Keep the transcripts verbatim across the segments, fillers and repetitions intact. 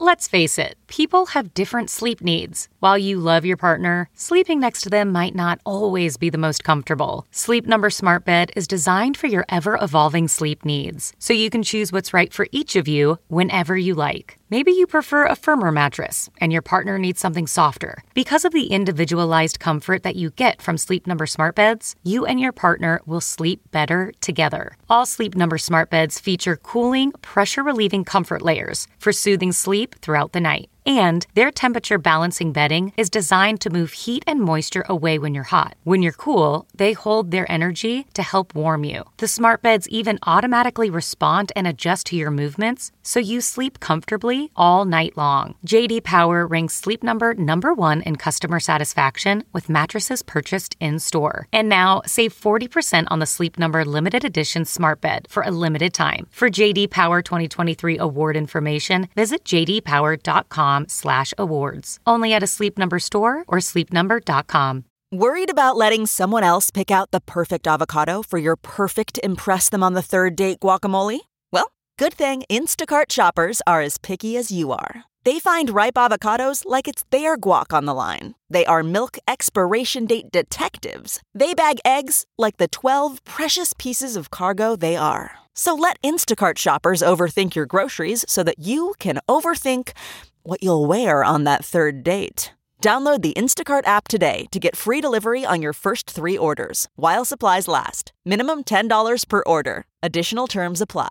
Let's face it, people have different sleep needs. While you love your partner, sleeping next to them might not always be the most comfortable. Sleep Number Smart Bed is designed for your ever-evolving sleep needs, so you can choose what's right for each of you whenever you like. Maybe you prefer a firmer mattress, and your partner needs something softer. Because of the individualized comfort that you get from Sleep Number Smart Beds, you and your partner will sleep better together. All Sleep Number Smart Beds feature cooling, pressure-relieving comfort layers for soothing sleep throughout the night. And their temperature balancing bedding is designed to move heat and moisture away when you're hot. When you're cool, they hold their energy to help warm you. The smart beds even automatically respond and adjust to your movements, so you sleep comfortably all night long. J D Power ranks Sleep Number number one in customer satisfaction with mattresses purchased in-store. And now, save forty percent on the Sleep Number limited edition smart bed for a limited time. For J D Power twenty twenty-three award information, visit j d power dot com slash awards. Only at a Sleep Number store or sleep number dot com. Worried about letting someone else pick out the perfect avocado for your perfect impress them on the third date guacamole? Well, good thing Instacart shoppers are as picky as you are. They find ripe avocados like it's their guac on the line. They are milk expiration date detectives. They bag eggs like the twelve precious pieces of cargo they are. So let Instacart shoppers overthink your groceries so that you can overthink what you'll wear on that third date. Download the Instacart app today to get free delivery on your first three orders, while supplies last. Minimum ten dollars per order. Additional terms apply.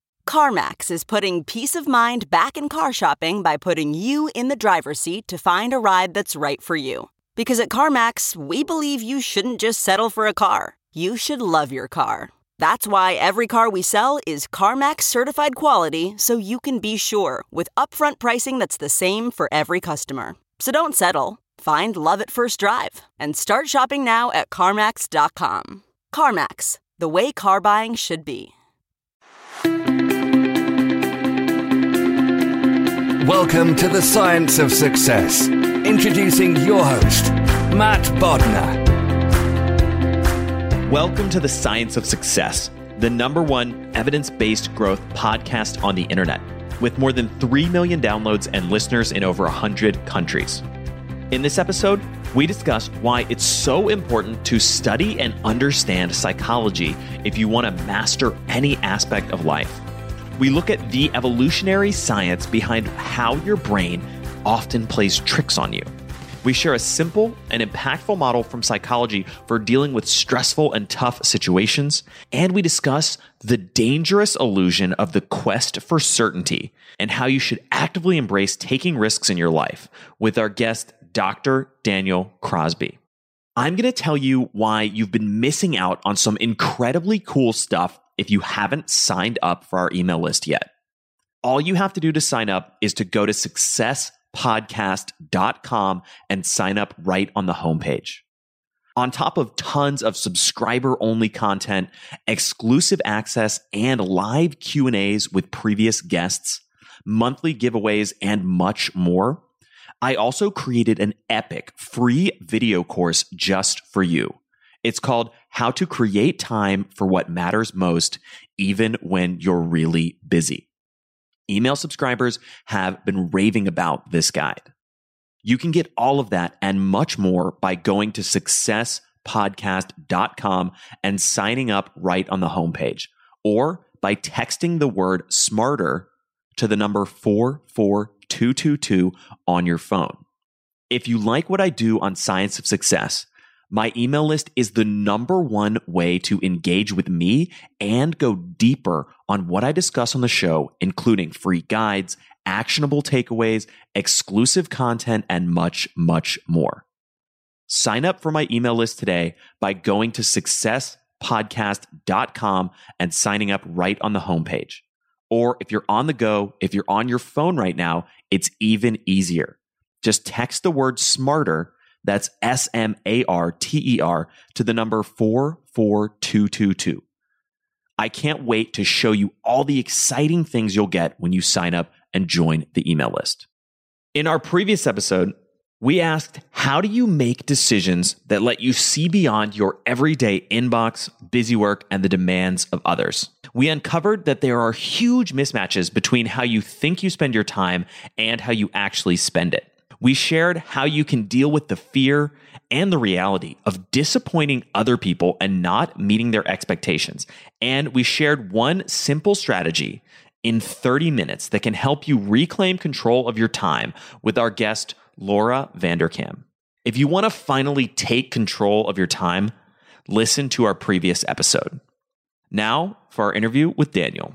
CarMax is putting peace of mind back in car shopping by putting you in the driver's seat to find a ride that's right for you. Because at CarMax, we believe you shouldn't just settle for a car. You should love your car. That's why every car we sell is CarMax certified quality, so you can be sure with upfront pricing that's the same for every customer. So don't settle. Find love at first drive and start shopping now at CarMax dot com. CarMax, the way car buying should be. Welcome to the Science of Success. Introducing your host, Matt Bodnar. Welcome to the Science of Success, the number one evidence-based growth podcast on the internet, with more than three million downloads and listeners in over one hundred countries. In this episode, we discuss why it's so important to study and understand psychology if you want to master any aspect of life. We look at the evolutionary science behind how your brain often plays tricks on you. We share a simple and impactful model from psychology for dealing with stressful and tough situations, and we discuss the dangerous illusion of the quest for certainty and how you should actively embrace taking risks in your life with our guest, Doctor Daniel Crosby. I'm going to tell you why you've been missing out on some incredibly cool stuff if you haven't signed up for our email list yet. All you have to do to sign up is to go to success podcast dot com and sign up right on the homepage. On top of tons of subscriber-only content, exclusive access, and live Q and A's with previous guests, monthly giveaways, and much more, I also created an epic free video course just for you. It's called How to Create Time for What Matters Most, Even When You're Really Busy. Email subscribers have been raving about this guide. You can get all of that and much more by going to success podcast dot com and signing up right on the homepage, or by texting the word SMARTER to the number four four two two two on your phone. If you like what I do on Science of Success, my email list is the number one way to engage with me and go deeper on what I discuss on the show, including free guides, actionable takeaways, exclusive content, and much, much more. Sign up for my email list today by going to success podcast dot com and signing up right on the homepage. Or if you're on the go, if you're on your phone right now, it's even easier. Just text the word SMARTER, that's S M A R T E R, to the number four four two two two. I can't wait to show you all the exciting things you'll get when you sign up and join the email list. In our previous episode, we asked, how do you make decisions that let you see beyond your everyday inbox, busy work, and the demands of others? We uncovered that there are huge mismatches between how you think you spend your time and how you actually spend it. We shared how you can deal with the fear and the reality of disappointing other people and not meeting their expectations. And we shared one simple strategy in thirty minutes that can help you reclaim control of your time with our guest, Laura Vanderkam. If you want to finally take control of your time, listen to our previous episode. Now for our interview with Daniel.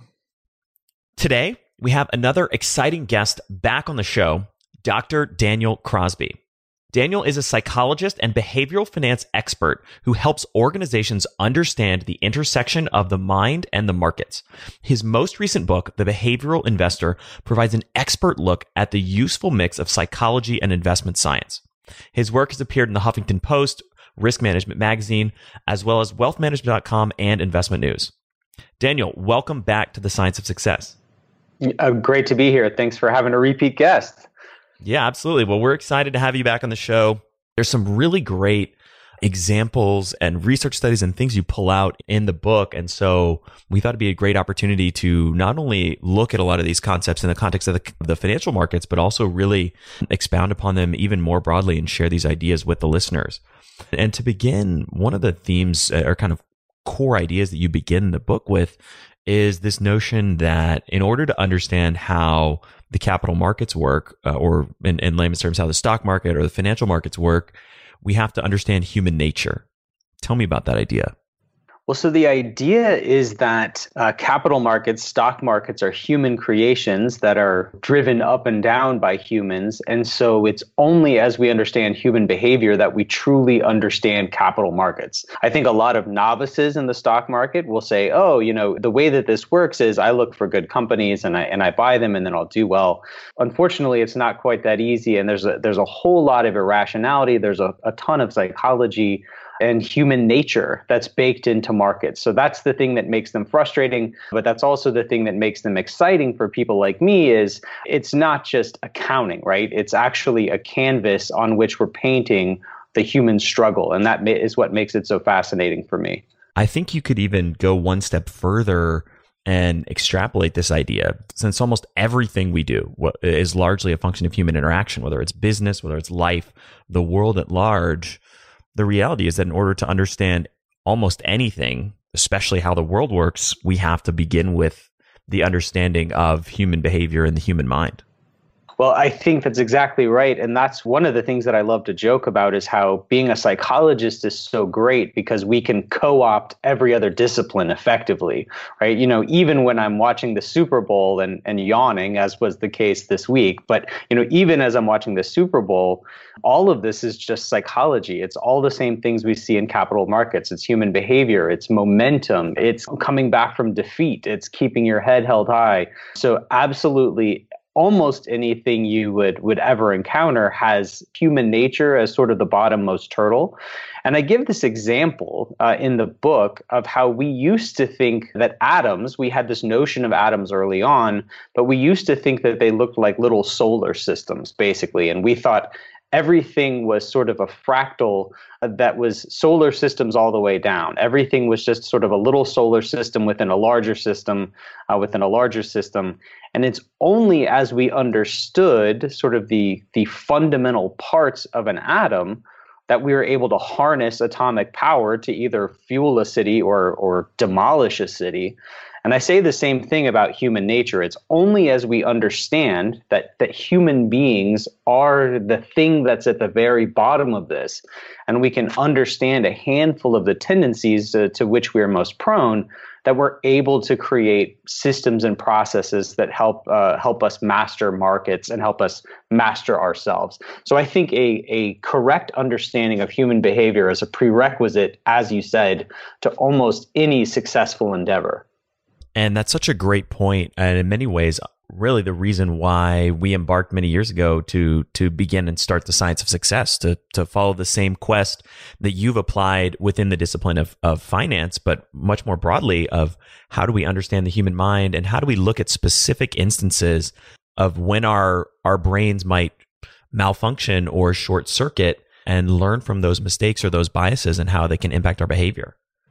Today, we have another exciting guest back on the show, Doctor Daniel Crosby. Daniel is a psychologist and behavioral finance expert who helps organizations understand the intersection of the mind and the markets. His most recent book, The Behavioral Investor, provides an expert look at the useful mix of psychology and investment science. His work has appeared in the Huffington Post, Risk Management Magazine, as well as wealth management dot com and Investment News. Daniel, welcome back to the Science of Success. Uh, great to be here. Thanks for having a repeat guest. Yeah, absolutely. Well, we're excited to have you back on the show. There's some really great examples and research studies and things you pull out in the book. And so we thought it'd be a great opportunity to not only look at a lot of these concepts in the context of the, the financial markets, but also really expound upon them even more broadly and share these ideas with the listeners. And to begin, one of the themes or kind of core ideas that you begin the book with is this notion that in order to understand how the capital markets work, uh, or in, in layman's terms, how the stock market or the financial markets work, we have to understand human nature. Tell me about that idea. Well, so the idea is that uh, capital markets, stock markets are human creations that are driven up and down by humans. And so it's only as we understand human behavior that we truly understand capital markets. I think a lot of novices in the stock market will say, oh, you know, the way that this works is I look for good companies and I and I buy them and then I'll do well. Unfortunately, it's not quite that easy. And there's a, there's a whole lot of irrationality. There's a, a ton of psychology and human nature that's baked into markets. So that's the thing that makes them frustrating, but that's also the thing that makes them exciting for people like me is it's not just accounting, right? It's actually a canvas on which we're painting the human struggle. And that is what makes it so fascinating for me. I think you could even go one step further and extrapolate this idea, since almost everything we do is largely a function of human interaction, whether it's business, whether it's life, the world at large. The reality is that in order to understand almost anything, especially how the world works, we have to begin with the understanding of human behavior and the human mind. Well, I think that's exactly right. And that's one of the things that I love to joke about is how being a psychologist is so great because we can co-opt every other discipline effectively, right? You know, even when I'm watching the Super Bowl and, and yawning, as was the case this week, but, you know, even as I'm watching the Super Bowl, all of this is just psychology. It's all the same things we see in capital markets. It's human behavior. It's momentum. It's coming back from defeat. It's keeping your head held high. So absolutely, almost anything you would, would ever encounter has human nature as sort of the bottommost turtle. And I give this example uh, in the book of how we used to think that atoms, we had this notion of atoms early on, but we used to think that they looked like little solar systems, basically. And we thought everything was sort of a fractal that was solar systems all the way down. Everything was just sort of a little solar system within a larger system, uh, within a larger system. And it's only as we understood sort of the, the fundamental parts of an atom that we were able to harness atomic power to either fuel a city or, or demolish a city. And I say the same thing about human nature. It's only as we understand that, that human beings are the thing that's at the very bottom of this, and we can understand a handful of the tendencies to, to which we are most prone, that we're able to create systems and processes that help uh, help us master markets and help us master ourselves. So I think a, a correct understanding of human behavior is a prerequisite, as you said, to almost any successful endeavor. And that's such a great point. And in many ways, really the reason why we embarked many years ago to to begin and start the Science of Success, to to follow the same quest that you've applied within the discipline of, of finance, but much more broadly of how do we understand the human mind and how do we look at specific instances of when our our brains might malfunction or short circuit and learn from those mistakes or those biases and how they can impact our behavior.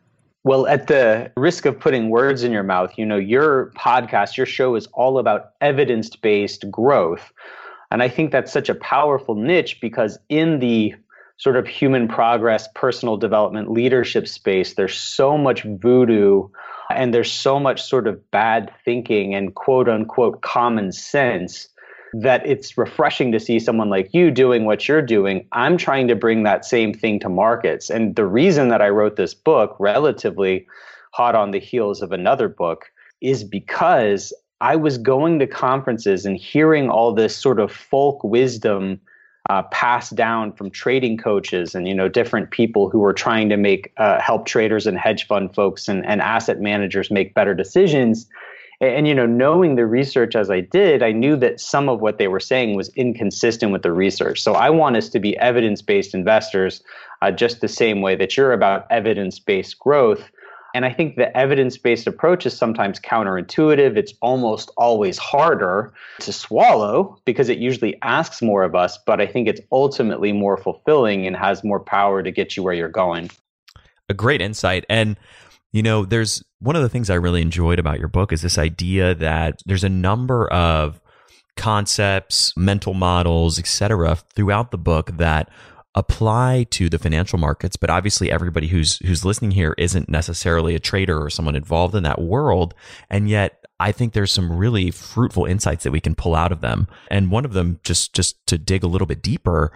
Well, at the risk of putting words in your mouth, you know, your podcast, your show is all about evidence-based growth. And I think that's such a powerful niche because in the sort of human progress, personal development, leadership space, there's so much voodoo and there's so much sort of bad thinking and quote unquote common sense that it's refreshing to see someone like you doing what you're doing. I'm trying to bring that same thing to markets. And the reason that I wrote this book relatively hot on the heels of another book is because I was going to conferences and hearing all this sort of folk wisdom uh, passed down from trading coaches and, you know, different people who were trying to make uh, help traders and hedge fund folks and, and asset managers make better decisions. And, you know, knowing the research as I did, I knew that some of what they were saying was inconsistent with the research. So I want us to be evidence-based investors, uh, just the same way that you're about evidence-based growth. And I think the evidence-based approach is sometimes counterintuitive. It's almost always harder to swallow because it usually asks more of us. But I think it's ultimately more fulfilling and has more power to get you where you're going. A great insight. And you know, there's one of the things I really enjoyed about your book is this idea that there's a number of concepts, mental models, et cetera, throughout the book that apply to the financial markets. But obviously, everybody who's who's listening here isn't necessarily a trader or someone involved in that world. And yet, I think there's some really fruitful insights that we can pull out of them. And one of them, just just to dig a little bit deeper,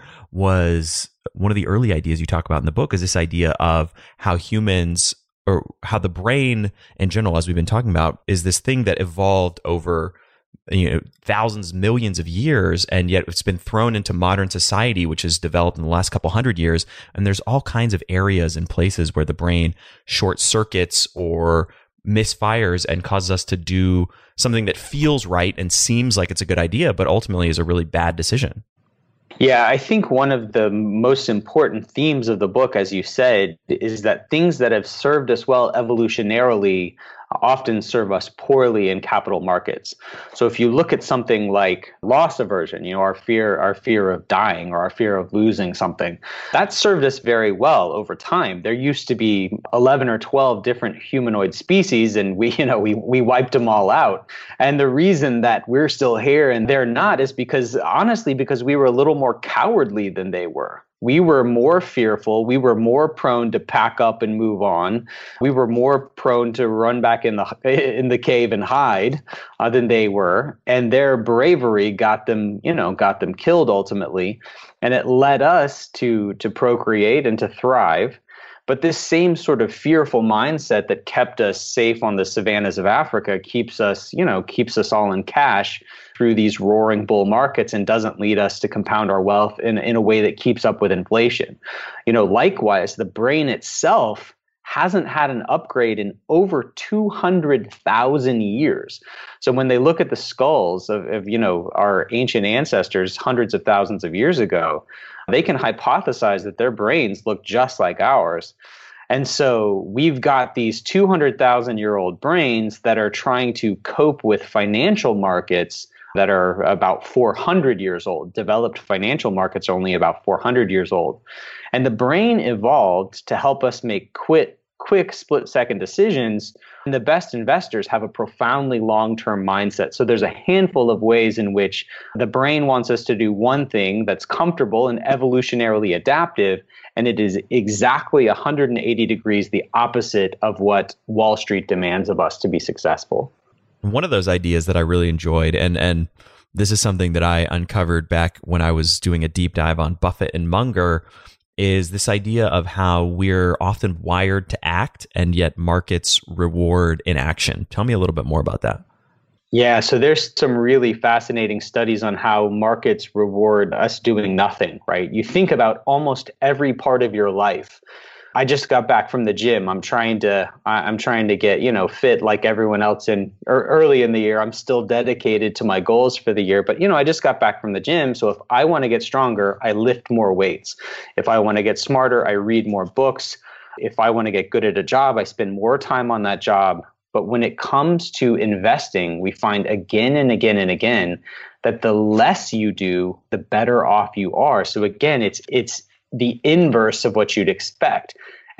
was one of the early ideas you talk about in the book is this idea of how humans or how the brain in general, as we've been talking about, is this thing that evolved over, you know, thousands, millions of years, and yet it's been thrown into modern society, which has developed in the last couple hundred years. And there's all kinds of areas and places where the brain short circuits or misfires and causes us to do something that feels right and seems like it's a good idea, but ultimately is a really bad decision. Yeah, I think one of the most important themes of the book, as you said, is that things that have served us well evolutionarily often serve us poorly in capital markets. So if you look at something like loss aversion, you know, our fear, our fear of dying or our fear of losing something, that served us very well over time. There used to be eleven or twelve different humanoid species, and we, you know, we we wiped them all out. And the reason that we're still here and they're not is because, honestly, because we were a little more cowardly than they were. We were more fearful. We were more prone to pack up and move on. We were more prone to run back in the in the cave and hide uh, than they were. And their bravery got them, you know, got them killed ultimately. And it led us to to procreate and to thrive. But this same sort of fearful mindset that kept us safe on the savannas of Africa keeps us, you know, keeps us all in cash through these roaring bull markets and doesn't lead us to compound our wealth in, in a way that keeps up with inflation. You know, likewise, the brain itself hasn't had an upgrade in over two hundred thousand years. So when they look at the skulls of, of, you know, our ancient ancestors hundreds of thousands of years ago, they can hypothesize that their brains look just like ours. And so we've got these two hundred thousand year old brains that are trying to cope with financial markets that are about four hundred years old. Developed financial markets are only about four hundred years old. And the brain evolved to help us make quick, quick split-second decisions. And the best investors have a profoundly long-term mindset. So there's a handful of ways in which the brain wants us to do one thing that's comfortable and evolutionarily adaptive, and it is exactly one hundred eighty degrees the opposite of what Wall Street demands of us to be successful. One of those ideas that I really enjoyed, and and this is something that I uncovered back when I was doing a deep dive on Buffett and Munger, is this idea of how we're often wired to act and yet markets reward inaction. Tell me a little bit more about that. Yeah, so there's some really fascinating studies on how markets reward us doing nothing, right? You think about almost every part of your life. I just got back from the gym. I'm trying to I'm trying to get, you know, fit like everyone else in er, early in the year. I'm still dedicated to my goals for the year, but you know, I just got back from the gym. So if I want to get stronger, I lift more weights. If I want to get smarter, I read more books. If I want to get good at a job, I spend more time on that job. But when it comes to investing, we find again and again and again that the less you do, the better off you are. So again, it's it's the inverse of what you'd expect.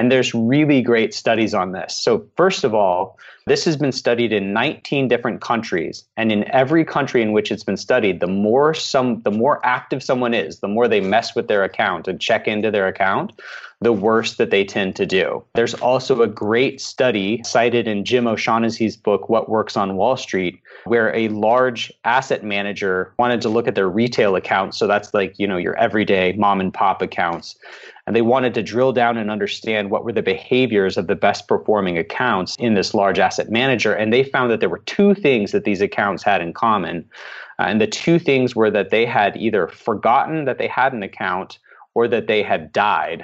And there's really great studies on this. So first of all, this has been studied in nineteen different countries. And in every country in which it's been studied, the more some the more active someone is, the more they mess with their account and check into their account, the worse that they tend to do. There's also a great study cited in Jim O'Shaughnessy's book, What Works on Wall Street, where a large asset manager wanted to look at their retail accounts. So that's like, you know, your everyday mom and pop accounts. And they wanted to drill down and understand what were the behaviors of the best performing accounts in this large asset manager. And they found that there were two things that these accounts had in common. Uh, and the two things were that they had either forgotten that they had an account or that they had died.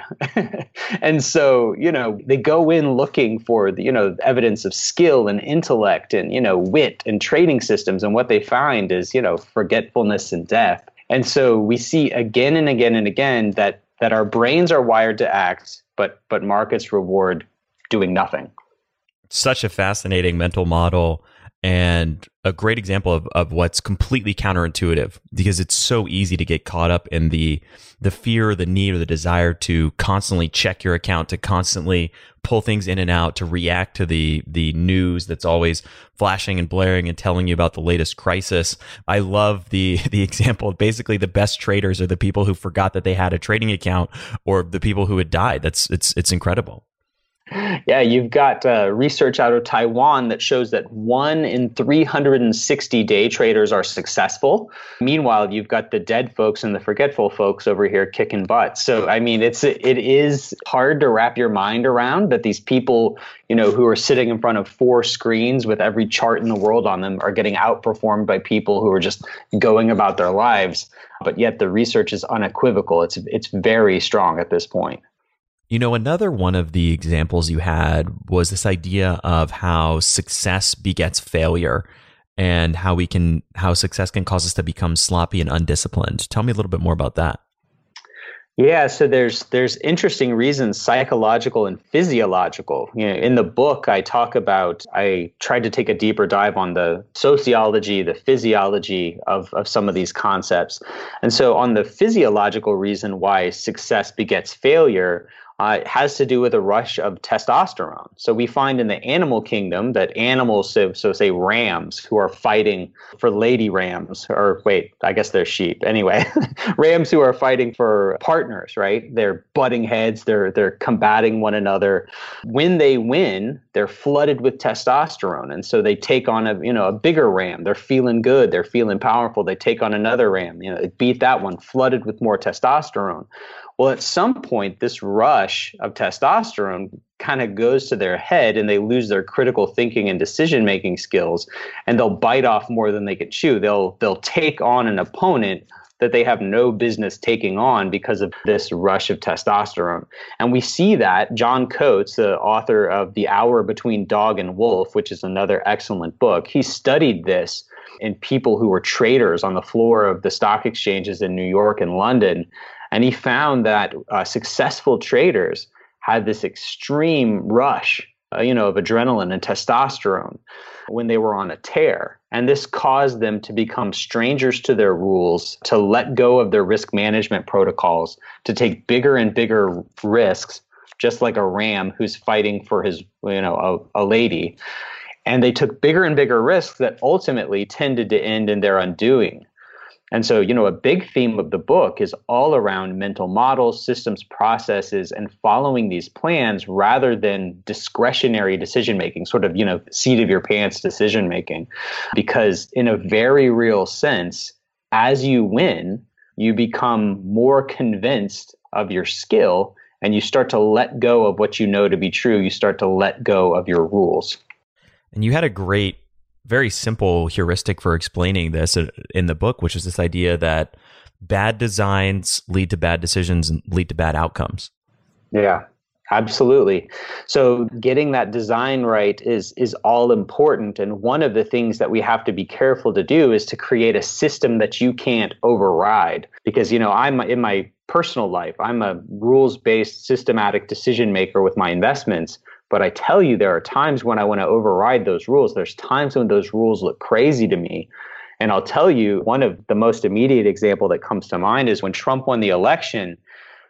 And so, you know, they go in looking for, the, you know, evidence of skill and intellect and, you know, wit and trading systems. And what they find is, you know, forgetfulness and death. And so we see again and again and again that that our brains are wired to act, but but markets reward doing nothing. Such a fascinating mental model and a great example of, of what's completely counterintuitive, because it's so easy to get caught up in the the fear, the need, or the desire to constantly check your account, to constantly pull things in and out, to react to the the news that's always flashing and blaring and telling you about the latest crisis. I love the the example. Basically, the best traders are the people who forgot that they had a trading account, or the people who had died. That's it's it's incredible. Yeah, you've got uh, research out of Taiwan that shows that one in three hundred sixty day traders are successful. Meanwhile, you've got the dead folks and the forgetful folks over here kicking butt. So, I mean, it's it is hard to wrap your mind around that these people, you know, who are sitting in front of four screens with every chart in the world on them are getting outperformed by people who are just going about their lives. But yet the research is unequivocal. It's it's very strong at this point. You know, another one of the examples you had was this idea of how success begets failure and how we can, how success can cause us to become sloppy and undisciplined. Tell me a little bit more about that. Yeah, so there's there's interesting reasons, psychological and physiological. You know, in the book, I talk about, I tried to take a deeper dive on the sociology, the physiology of, of some of these concepts. And so on the physiological reason why success begets failure, Uh, it has to do with a rush of testosterone. So we find in the animal kingdom that animals, so, so say rams, who are fighting for lady rams, or wait, I guess they're sheep. Anyway, rams who are fighting for partners, right? They're butting heads, they're they're combating one another. When they win, they're flooded with testosterone. And so they take on a, you know, a bigger ram. They're feeling good, they're feeling powerful. They take on another ram, you know, they beat that one, flooded with more testosterone. Well, at some point, this rush of testosterone kind of goes to their head and they lose their critical thinking and decision-making skills, and they'll bite off more than they can chew. They'll they'll take on an opponent that they have no business taking on because of this rush of testosterone. And we see that John Coates, the author of The Hour Between Dog and Wolf, which is another excellent book, he studied this in people who were traders on the floor of the stock exchanges in New York and London. And he found that uh, successful traders had this extreme rush, uh, you know, of adrenaline and testosterone when they were on a tear. And this caused them to become strangers to their rules, to let go of their risk management protocols, to take bigger and bigger risks, just like a ram who's fighting for his, you know, a, a lady. And they took bigger and bigger risks that ultimately tended to end in their undoing. And so, you know, a big theme of the book is all around mental models, systems, processes, and following these plans rather than discretionary decision-making, sort of, you know, seat of your pants decision-making. Because in a very real sense, as you win, you become more convinced of your skill and you start to let go of what you know to be true. You start to let go of your rules. And you had a great, very simple heuristic for explaining this in the book, which is this idea that bad designs lead to bad decisions and lead to bad outcomes. Yeah, absolutely. So getting that design right is is all important. And one of the things that we have to be careful to do is to create a system that you can't override. Because, you know, I'm in my personal life, I'm a rules-based systematic decision maker with my investments. But I tell you, there are times when I want to override those rules. There's times when those rules look crazy to me. And I'll tell you, one of the most immediate example that comes to mind is when Trump won the election.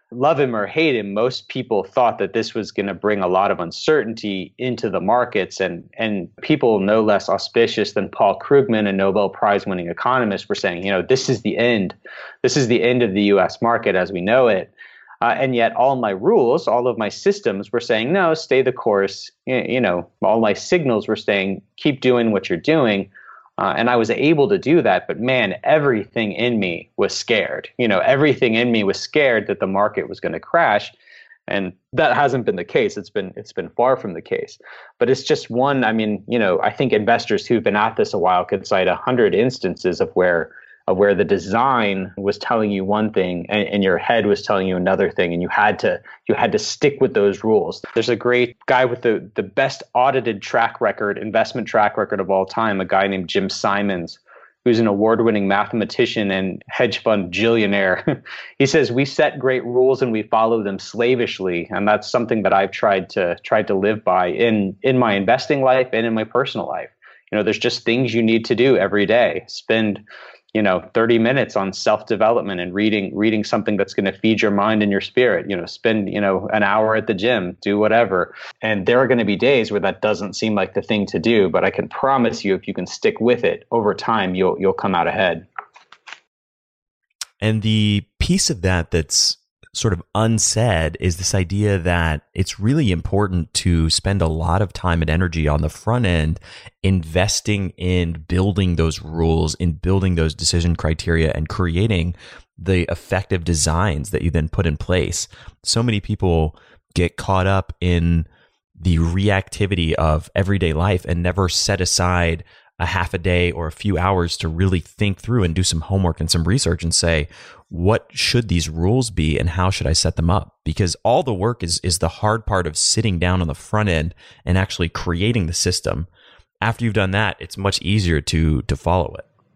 love him or hate him, most people thought that this was going to bring a lot of uncertainty into the markets. And, and people no less auspicious than Paul Krugman, a Nobel Prize winning economist, were saying, you know, this is the end. This is the end of the U S market as we know it. Uh, and yet all my rules, all of my systems were saying, no, stay the course. You know, all my signals were saying, keep doing what you're doing. Uh, and I was able to do that. But man, everything in me was scared. You know, everything in me was scared that the market was going to crash. And that hasn't been the case. It's been it's been far from the case. But it's just one, I mean, you know, I think investors who've been at this a while could cite a hundred instances of where of where the design was telling you one thing and, and your head was telling you another thing, and you had to you had to stick with those rules. There's a great guy with the the best audited track record, investment track record of all time, a guy named Jim Simons, who's an award-winning mathematician and hedge fund billionaire. He says, we set great rules and we follow them slavishly. And that's something that I've tried to tried to live by in in my investing life and in my personal life. You know, there's just things you need to do every day. Spend you know, thirty minutes on self-development and reading, reading something that's going to feed your mind and your spirit, you know, spend, you know, an hour at the gym, do whatever. And there are going to be days where that doesn't seem like the thing to do, but I can promise you, if you can stick with it over time, you'll, you'll come out ahead. And the piece of that that's sort of unsaid is this idea that it's really important to spend a lot of time and energy on the front end investing in building those rules, in building those decision criteria, and creating the effective designs that you then put in place. So many people get caught up in the reactivity of everyday life and never set aside a half a day or a few hours to really think through and do some homework and some research and say, what should these rules be and how should I set them up? Because all the work is is the hard part of sitting down on the front end and actually creating the system. After you've done that, it's much easier to to follow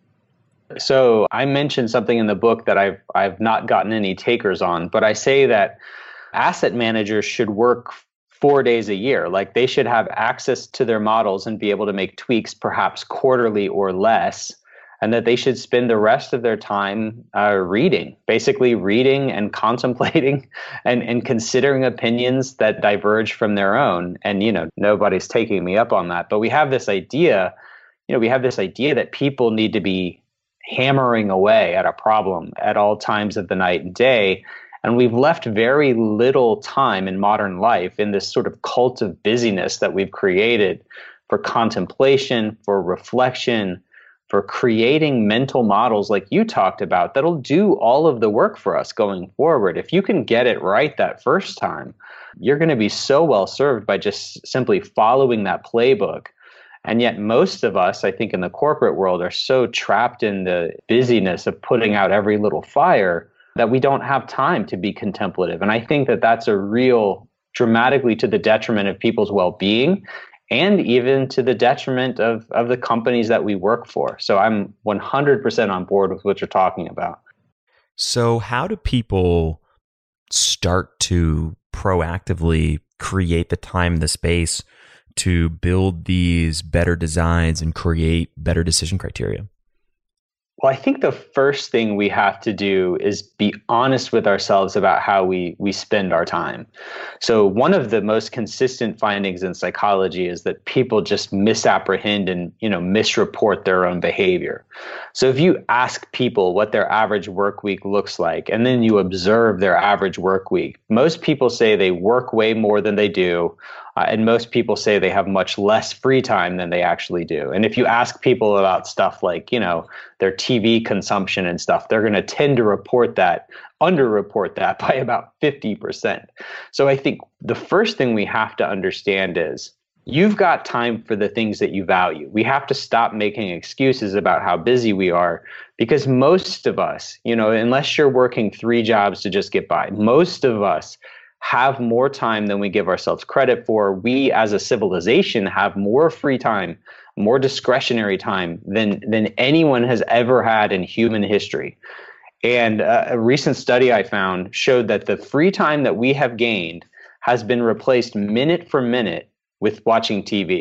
it. So I mentioned something in the book that I've I've not gotten any takers on, but I say that asset managers should work four days a year. Like they should have access to their models and be able to make tweaks perhaps quarterly or less, and that they should spend the rest of their time uh, reading, basically reading and contemplating and, and considering opinions that diverge from their own. And, you know, nobody's taking me up on that, but we have this idea, you know, we have this idea that people need to be hammering away at a problem at all times of the night and day. And we've left very little time in modern life in this sort of cult of busyness that we've created for contemplation, for reflection, for creating mental models like you talked about that'll do all of the work for us going forward. If you can get it right that first time, you're going to be so well served by just simply following that playbook. And yet most of us, I think in the corporate world, are so trapped in the busyness of putting out every little fire that we don't have time to be contemplative. And I think that that's a real dramatically to the detriment of people's well-being and even to the detriment of, of the companies that we work for. So I'm one hundred percent on board with what you're talking about. So how do people start to proactively create the time, the space to build these better designs and create better decision criteria? Well, I think the first thing we have to do is be honest with ourselves about how we we spend our time. So one of the most consistent findings in psychology is that people just misapprehend and, you know, misreport their own behavior. So if you ask people what their average work week looks like, and then you observe their average work week, most people say they work way more than they do. Uh, and most people say they have much less free time than they actually do. And if you ask people about stuff like, you know, their T V consumption and stuff, they're going to tend to report that, underreport that by about fifty percent. So I think the first thing we have to understand is you've got time for the things that you value. We have to stop making excuses about how busy we are, because most of us, you know, unless you're working three jobs to just get by, most of us have more time than we give ourselves credit for. We as a civilization have more free time, more discretionary time than, than anyone has ever had in human history. And uh, a recent study I found showed that the free time that we have gained has been replaced minute for minute with watching T V.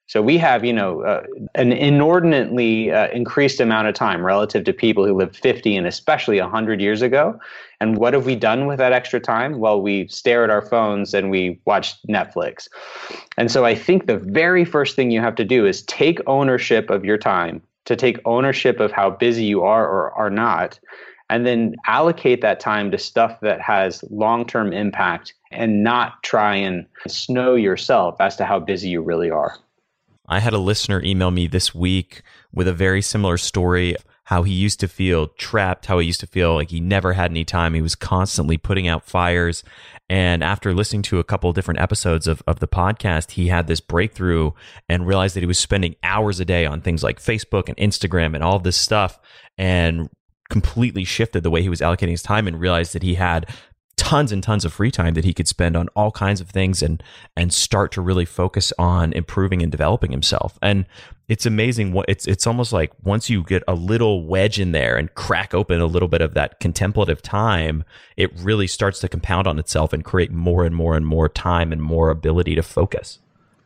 So we have, you know, uh, an inordinately uh, increased amount of time relative to people who lived fifty and especially one hundred years ago. And what have we done with that extra time? Well, we stare at our phones and we watch Netflix. And so I think the very first thing you have to do is take ownership of your time, to take ownership of how busy you are or are not, and then allocate that time to stuff that has long-term impact and not try and snow yourself as to how busy you really are. I had a listener email me this week with a very similar story, how he used to feel trapped, how he used to feel like he never had any time. He was constantly putting out fires. And after listening to a couple of different episodes of, of the podcast, he had this breakthrough and realized that he was spending hours a day on things like Facebook and Instagram and all of this stuff, and completely shifted the way he was allocating his time and realized that he had tons and tons of free time that he could spend on all kinds of things and and start to really focus on improving and developing himself. And it's amazing what it's it's almost like once you get a little wedge in there and crack open a little bit of that contemplative time, it really starts to compound on itself and create more and more and more time and more ability to focus.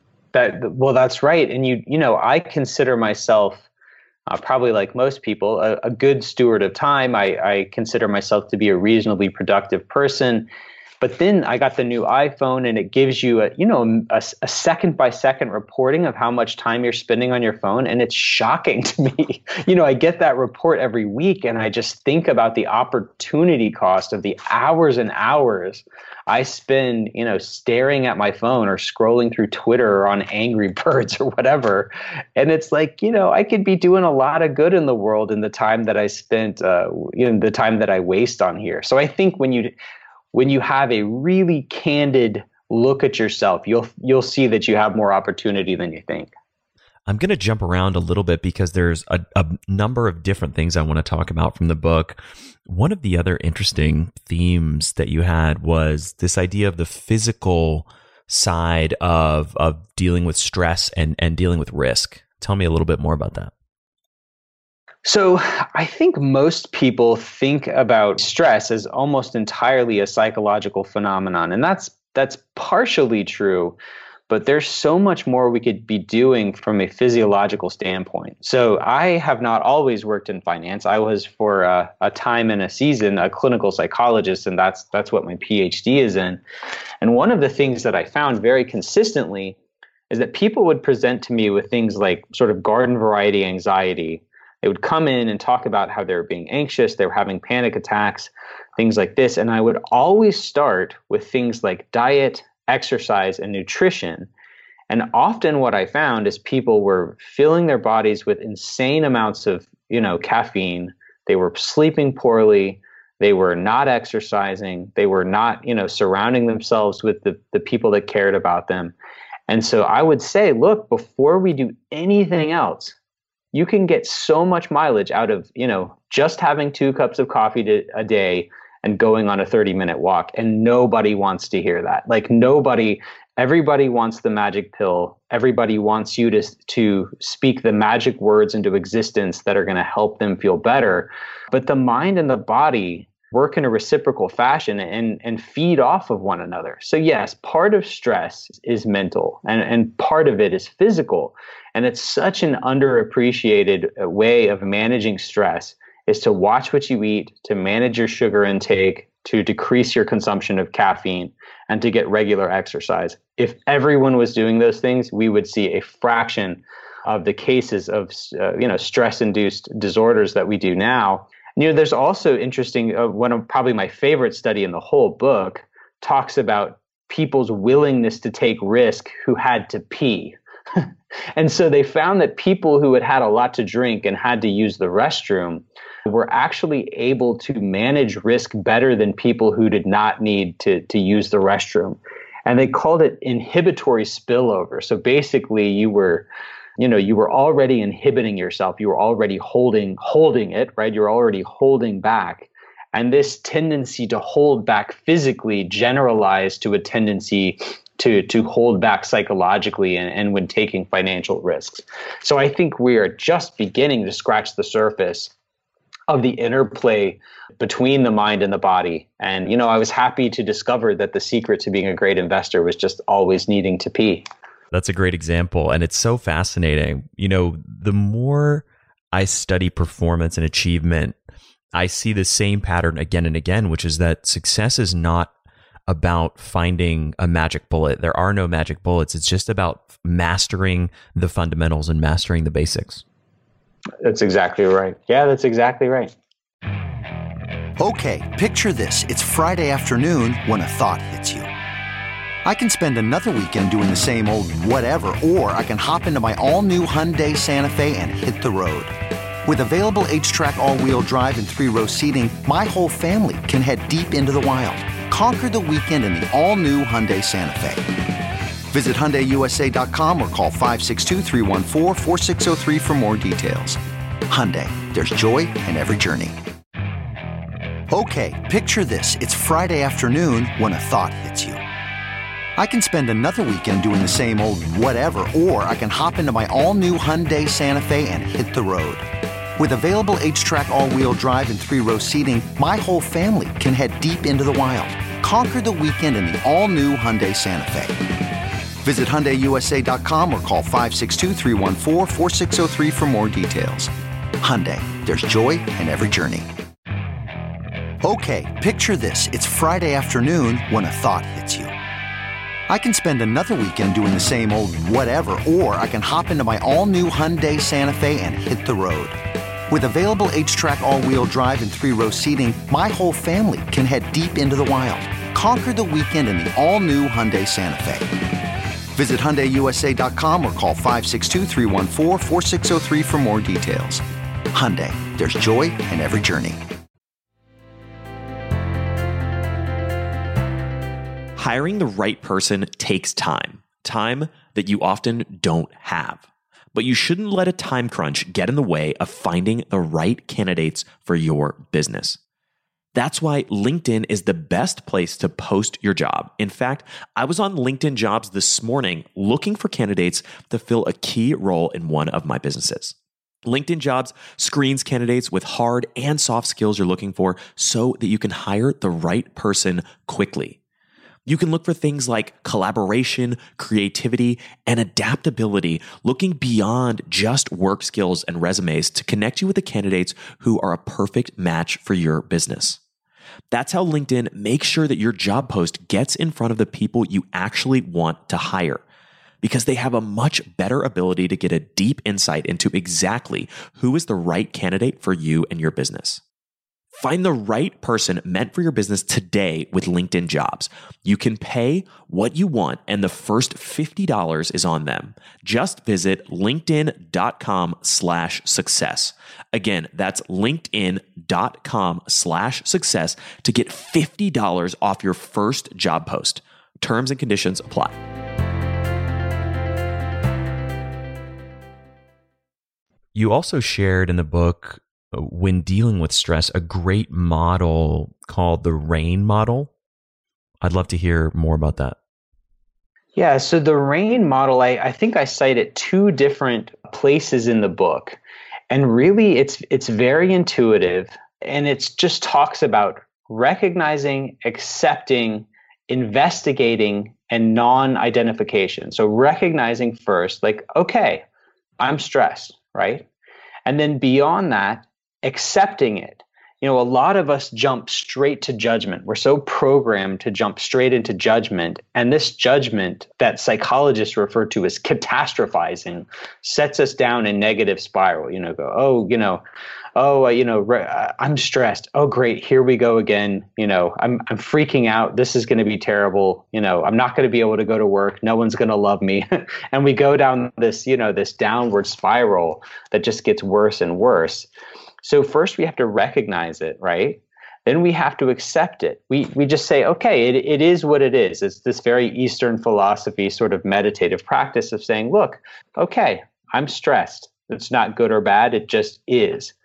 That well, that's right. And you you know, I consider myself Uh, probably like most people, a, a good steward of time. I, I consider myself to be a reasonably productive person. But then I got the new iPhone, and it gives you a, you know, a, a second by second reporting of how much time you're spending on your phone. And it's shocking to me. You know, I get that report every week, and I just think about the opportunity cost of the hours and hours I spend, you know, staring at my phone or scrolling through Twitter or on Angry Birds or whatever. And it's like, you know, I could be doing a lot of good in the world in the time that I spent, uh, you know, the time that I waste on here. So I think when you when you have a really candid look at yourself, you'll you'll see that you have more opportunity than you think. I'm going to jump around a little bit because there's a, a number of different things I want to talk about from the book. One of the other interesting themes that you had was this idea of the physical side of of dealing with stress and, and dealing with risk. Tell me a little bit more about that. So I think most people think about stress as almost entirely a psychological phenomenon, and that's that's partially true. But there's so much more we could be doing from a physiological standpoint. So I have not always worked in finance. I was for a, a time and a season a clinical psychologist, and that's that's what my PhD is in. And one of the things that I found very consistently is that people would present to me with things like sort of garden variety anxiety. They would come in and talk about how they were being anxious, they were having panic attacks, things like this. And I would always start with things like diet, exercise, and nutrition. And often what I found is people were filling their bodies with insane amounts of, you know, caffeine. They were sleeping poorly. They were not exercising. They were not, you know, surrounding themselves with the, the people that cared about them. And so I would say, look, before we do anything else, you can get so much mileage out of, you know, just having two cups of coffee to, a day and going on a thirty minute walk. And nobody wants to hear that. Like nobody, everybody wants the magic pill. Everybody wants you to, to speak the magic words into existence that are going to help them feel better. But the mind and the body work in a reciprocal fashion and, and feed off of one another. So yes, part of stress is mental and, and part of it is physical. And it's such an underappreciated way of managing stress is to watch what you eat, to manage your sugar intake, to decrease your consumption of caffeine, and to get regular exercise. If everyone was doing those things, we would see a fraction of the cases of uh, you know stress-induced disorders that we do now. And, you know, there's also interesting, uh, one of probably my favorite study in the whole book talks about people's willingness to take risk who had to pee. And so they found that people who had had a lot to drink and had to use the restroom were actually able to manage risk better than people who did not need to, to use the restroom. And they called it inhibitory spillover. So basically you were, you know, you were already inhibiting yourself. You were already holding, holding it, right? You're already holding back. And this tendency to hold back physically generalized to a tendency to to hold back psychologically and, and when taking financial risks. So I think we are just beginning to scratch the surface of the interplay between the mind and the body. And, you know, I was happy to discover that the secret to being a great investor was just always needing to pee. That's a great example. And it's so fascinating. You know, the more I study performance and achievement, I see the same pattern again and again, which is that success is not about finding a magic bullet. There are no magic bullets. It's just about mastering the fundamentals and mastering the basics. That's exactly right. Yeah, that's exactly right. Okay, picture this. It's Friday afternoon when a thought hits you. I can spend another weekend doing the same old whatever, or I can hop into my all-new Hyundai Santa Fe and hit the road. With available H-Track all-wheel drive and three-row seating, my whole family can head deep into the wild. Conquer the weekend in the all-new Hyundai Santa Fe. Visit Hyundai U S A dot com or call five six two, three one four, four six zero three for more details. Hyundai, there's joy in every journey. Okay, picture this. It's Friday afternoon when a thought hits you. I can spend another weekend doing the same old whatever, or I can hop into my all-new Hyundai Santa Fe and hit the road. With available H-Track all-wheel drive and three-row seating, my whole family can head deep into the wild. Conquer the weekend in the all-new Hyundai Santa Fe. Visit Hyundai U S A dot com or call five six two, three one four, four six zero three for more details. Hyundai, there's joy in every journey. Okay, picture this. It's Friday afternoon when a thought hits you. I can spend another weekend doing the same old whatever, or I can hop into my all-new Hyundai Santa Fe and hit the road. With available H-Track all-wheel drive and three-row seating, my whole family can head deep into the wild. Conquer the weekend in the all-new Hyundai Santa Fe. Visit Hyundai U S A dot com or call five six two, three one four, four six zero three for more details. Hyundai, there's joy in every journey. Hiring the right person takes time, time that you often don't have. But you shouldn't let a time crunch get in the way of finding the right candidates for your business. That's why LinkedIn is the best place to post your job. In fact, I was on LinkedIn Jobs this morning looking for candidates to fill a key role in one of my businesses. LinkedIn Jobs screens candidates with hard and soft skills you're looking for so that you can hire the right person quickly. You can look for things like collaboration, creativity, and adaptability, looking beyond just work skills and resumes to connect you with the candidates who are a perfect match for your business. That's how LinkedIn makes sure that your job post gets in front of the people you actually want to hire, because they have a much better ability to get a deep insight into exactly who is the right candidate for you and your business. Find the right person meant for your business today with LinkedIn Jobs. You can pay what you want, and the first fifty dollars is on them. Just visit linkedin.com slash success. Again, that's linkedin.com slash success to get fifty dollars off your first job post. Terms and conditions apply. You also shared in the book, when dealing with stress, a great model called the RAIN model. I'd love to hear more about that. Yeah, so the RAIN model, I, I think I cite it two different places in the book. And really, it's it's very intuitive. And it just talks about recognizing, accepting, investigating, and non-identification. So recognizing first, like, okay, I'm stressed, right? And then beyond that, accepting it. You know, a lot of us jump straight to judgment. We're so programmed to jump straight into judgment. And this judgment that psychologists refer to as catastrophizing sets us down a negative spiral. You know, go, oh, you know, oh, uh, you know, re- I'm stressed. Oh, great. Here we go again. You know, I'm I'm freaking out. This is going to be terrible. You know, I'm not going to be able to go to work. No one's going to love me. And we go down this, you know, this downward spiral that just gets worse and worse. So first we have to recognize it, right? Then we have to accept it. We we just say, okay, it, it is what it is. It's this very Eastern philosophy sort of meditative practice of saying, look, okay, I'm stressed. It's not good or bad. It just is.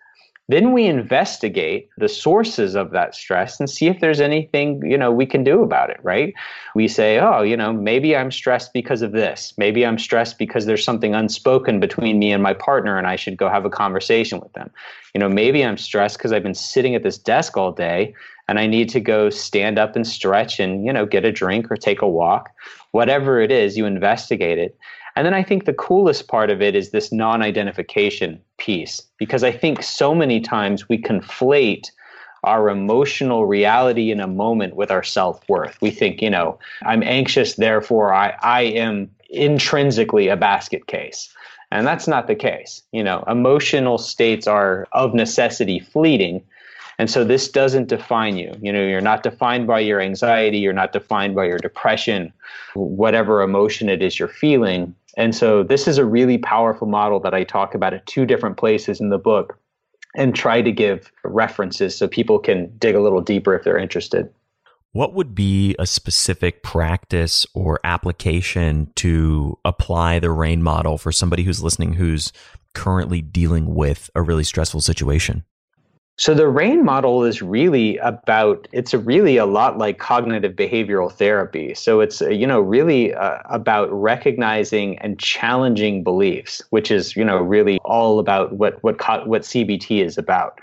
Then we investigate the sources of that stress and see if there's anything, you know, we can do about it, right? We say, oh, you know, maybe I'm stressed because of this. Maybe I'm stressed because there's something unspoken between me and my partner and I should go have a conversation with them. You know, maybe I'm stressed because I've been sitting at this desk all day and I need to go stand up and stretch and, you know, get a drink or take a walk. Whatever it is, you investigate it. And then I think the coolest part of it is this non-identification piece, because I think so many times we conflate our emotional reality in a moment with our self-worth. We think, you know, I'm anxious, therefore I, I am intrinsically a basket case. And that's not the case. You know, emotional states are of necessity fleeting. And so this doesn't define you. You know, you're not defined by your anxiety. You're not defined by your depression, whatever emotion it is you're feeling. And so this is a really powerful model that I talk about at two different places in the book and try to give references so people can dig a little deeper if they're interested. What would be a specific practice or application to apply the RAIN model for somebody who's listening who's currently dealing with a really stressful situation? So the RAIN model is really about, it's a really a lot like cognitive behavioral therapy. So it's, you know, really uh, about recognizing and challenging beliefs, which is, you know, really all about what what co- what C B T is about.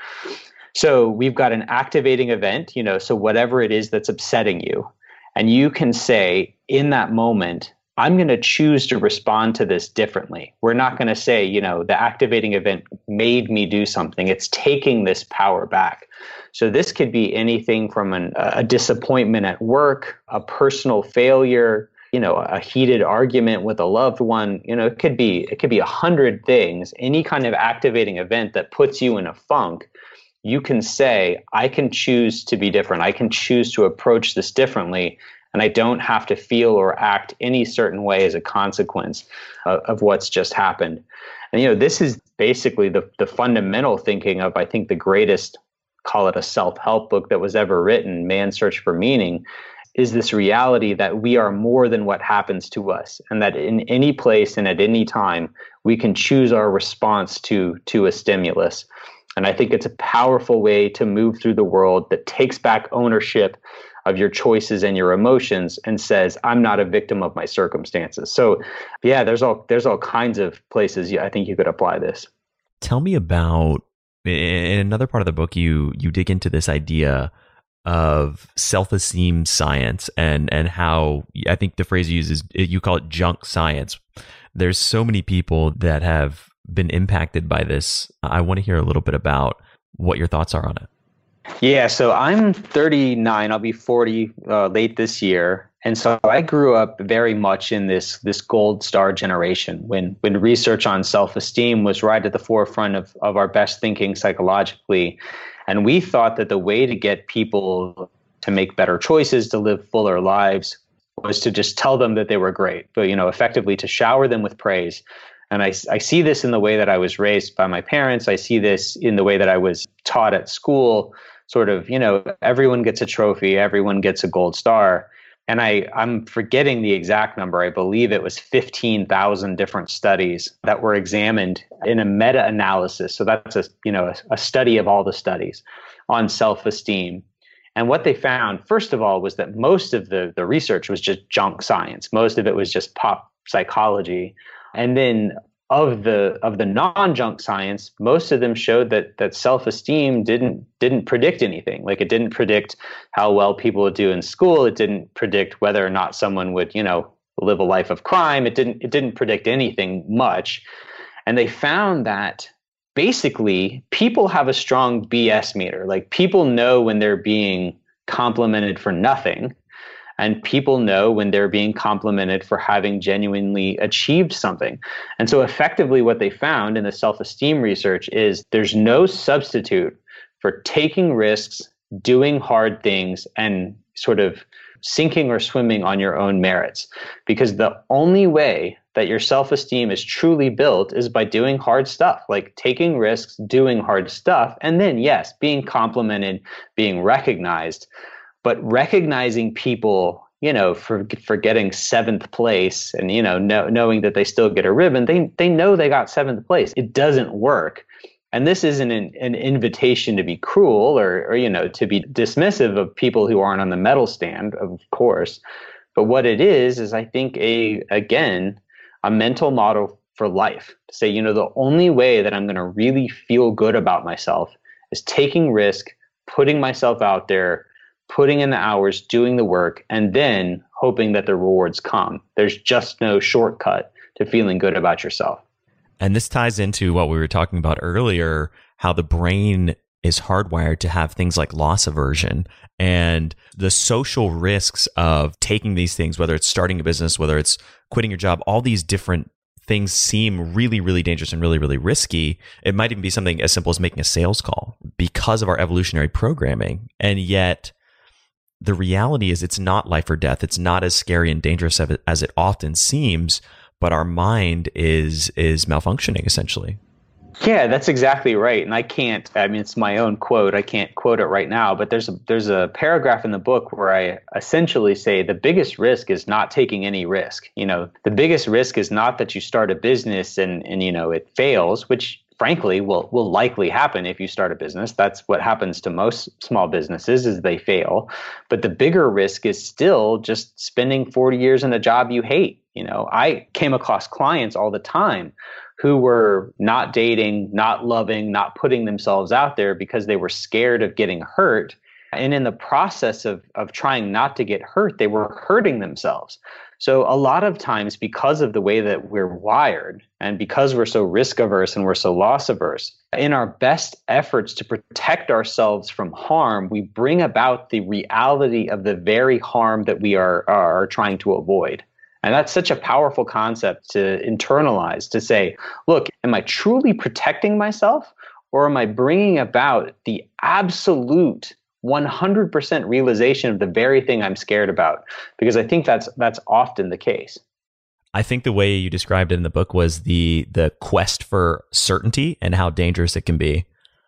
So we've got an activating event, you know, so whatever it is that's upsetting you, and you can say in that moment, I'm going to choose to respond to this differently. We're not going to say, you know, the activating event made me do something. It's taking this power back. So this could be anything from an, a disappointment at work, a personal failure, you know, a heated argument with a loved one. You know, it could be it could be a hundred things. Any kind of activating event that puts you in a funk, you can say, I can choose to be different. I can choose to approach this differently. And I don't have to feel or act any certain way as a consequence of, of what's just happened. And, you know, this is basically the, the fundamental thinking of, I think, the greatest, call it a self-help book that was ever written, Man's Search for Meaning, is this reality that we are more than what happens to us. And that in any place and at any time, we can choose our response to, to a stimulus. And I think it's a powerful way to move through the world that takes back ownership of your choices and your emotions and says, I'm not a victim of my circumstances. So yeah, there's all there's all kinds of places I think you could apply this. Tell me about, in another part of the book, you you dig into this idea of self-esteem science and and how, I think the phrase you use is, you call it junk science. There's so many people that have been impacted by this. I want to hear a little bit about what your thoughts are on it. Yeah, so I'm thirty-nine. I'll be forty uh, late this year, and so I grew up very much in this this gold star generation when when research on self-esteem was right at the forefront of of our best thinking psychologically, and we thought that the way to get people to make better choices, to live fuller lives, was to just tell them that they were great, but you know, effectively to shower them with praise. And I, I see this in the way that I was raised by my parents. I see this in the way that I was taught at school. Sort of, you know, everyone gets a trophy, everyone gets a gold star. And I, I'm forgetting the exact number. I believe it was fifteen thousand different studies that were examined in a meta-analysis. So that's a, you know, a, a study of all the studies on self-esteem. And what they found, first of all, was that most of the, the research was just junk science. Most of it was just pop psychology. And then of the of the non-junk science, most of them showed that that self-esteem didn't didn't predict anything. Like it didn't predict how well people would do in school. It didn't predict whether or not someone would, you know, live a life of crime. It didn't it didn't predict anything much. And they found that basically people have a strong B S meter. Like people know when they're being complimented for nothing. And people know when they're being complimented for having genuinely achieved something. And so effectively what they found in the self-esteem research is there's no substitute for taking risks, doing hard things, and sort of sinking or swimming on your own merits. Because the only way that your self-esteem is truly built is by doing hard stuff, like taking risks, doing hard stuff, and then, yes, being complimented, being recognized. But recognizing people, you know, for for getting seventh place and, you know, know, knowing that they still get a ribbon, they they know they got seventh place. It doesn't work And this isn't an, an invitation to be cruel or, or, you know, to be dismissive of people who aren't on the medal stand, of course. But what it is, is I think a, again, a mental model for life to say, you know, the only way that I'm going to really feel good about myself is taking risk, putting myself out there, putting in the hours, doing the work, and then hoping that the rewards come. There's just no shortcut to feeling good about yourself. And this ties into what we were talking about earlier, how the brain is hardwired to have things like loss aversion and the social risks of taking these things, whether it's starting a business, whether it's quitting your job, all these different things seem really, really dangerous and really, really risky. It might even be something as simple as making a sales call because of our evolutionary programming. And yet the reality is it's not life or death. It's not as scary and dangerous as it often seems. But our mind is is malfunctioning, essentially. Yeah, that's exactly right. And I can't, I mean, it's my own quote. I can't quote it right now, but there's a, there's a paragraph in the book where I essentially say the biggest risk is not taking any risk. You know, the biggest risk is not that you start a business and, and you know, it fails, which frankly will will likely happen if you start a business. That's what happens to most small businesses is they fail. But the bigger risk is still just spending forty years in a job you hate. You know, I came across clients all the time who were not dating, not loving, not putting themselves out there because they were scared of getting hurt. And in the process of, of trying not to get hurt, they were hurting themselves. So a lot of times, because of the way that we're wired and because we're so risk averse and we're so loss averse, in our best efforts to protect ourselves from harm, we bring about the reality of the very harm that we are, are trying to avoid. And that's such a powerful concept to internalize, to say, look, am I truly protecting myself, or am I bringing about the absolute one hundred percent realization of the very thing I'm scared about? Because I think that's that's often the case. I think the way you described it in the book was the the quest for certainty and how dangerous it can be.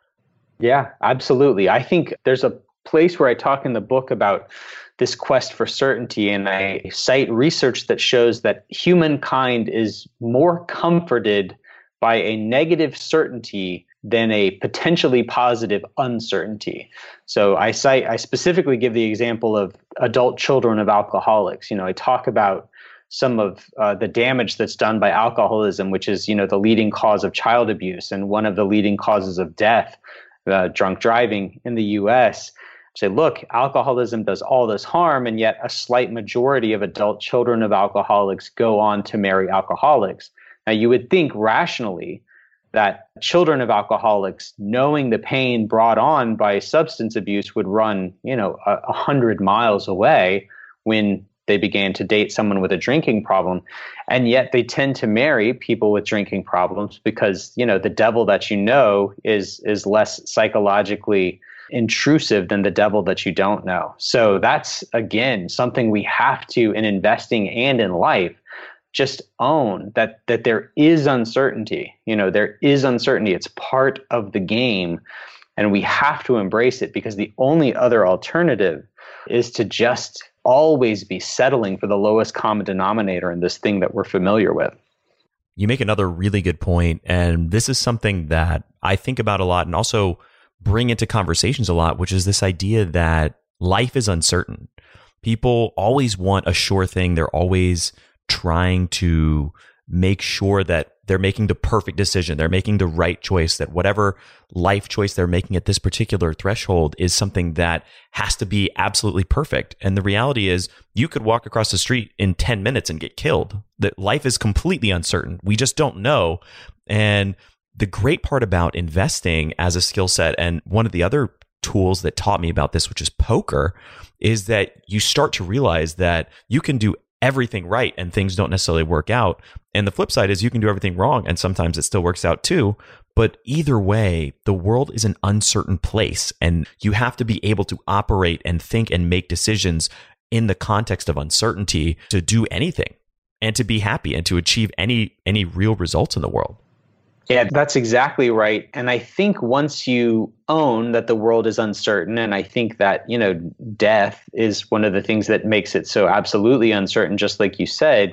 Yeah, absolutely. I think there's a place where I talk in the book about this quest for certainty, and I cite research that shows that humankind is more comforted by a negative certainty than a potentially positive uncertainty. So I cite, I specifically give the example of adult children of alcoholics. You know, I talk about some of uh, the damage that's done by alcoholism, which is, you know, the leading cause of child abuse and one of the leading causes of death, uh, drunk driving in the U S. Say, look, alcoholism does all this harm, and yet a slight majority of adult children of alcoholics go on to marry alcoholics. Now, you would think rationally that children of alcoholics, knowing the pain brought on by substance abuse, would run, you know, a, a hundred miles away when they began to date someone with a drinking problem. And yet they tend to marry people with drinking problems because, you know, the devil that you know is is less psychologically intrusive than the devil that you don't know. So that's, again, something we have to, in investing and in life, just own that that there is uncertainty. You know, there is uncertainty. It's part of the game, and we have to embrace it, because the only other alternative is to just always be settling for the lowest common denominator in this thing that we're familiar with. You make another really good point, and this is something that I think about a lot and also bring into conversations a lot, which is this idea that life is uncertain. People always want a sure thing. They're always trying to make sure that they're making the perfect decision. They're making the right choice, that whatever life choice they're making at this particular threshold is something that has to be absolutely perfect. And the reality is you could walk across the street in ten minutes and get killed. That life is completely uncertain. We just don't know. And the great part about investing as a skill set, and one of the other tools that taught me about this, which is poker, is that you start to realize that you can do everything right and things don't necessarily work out. And the flip side is you can do everything wrong and sometimes it still works out too. But either way, the world is an uncertain place, and you have to be able to operate and think and make decisions in the context of uncertainty to do anything and to be happy and to achieve any any real results in the world. Yeah, that's exactly right. And I think once you own that the world is uncertain, and I think that, you know, death is one of the things that makes it so absolutely uncertain, just like you said,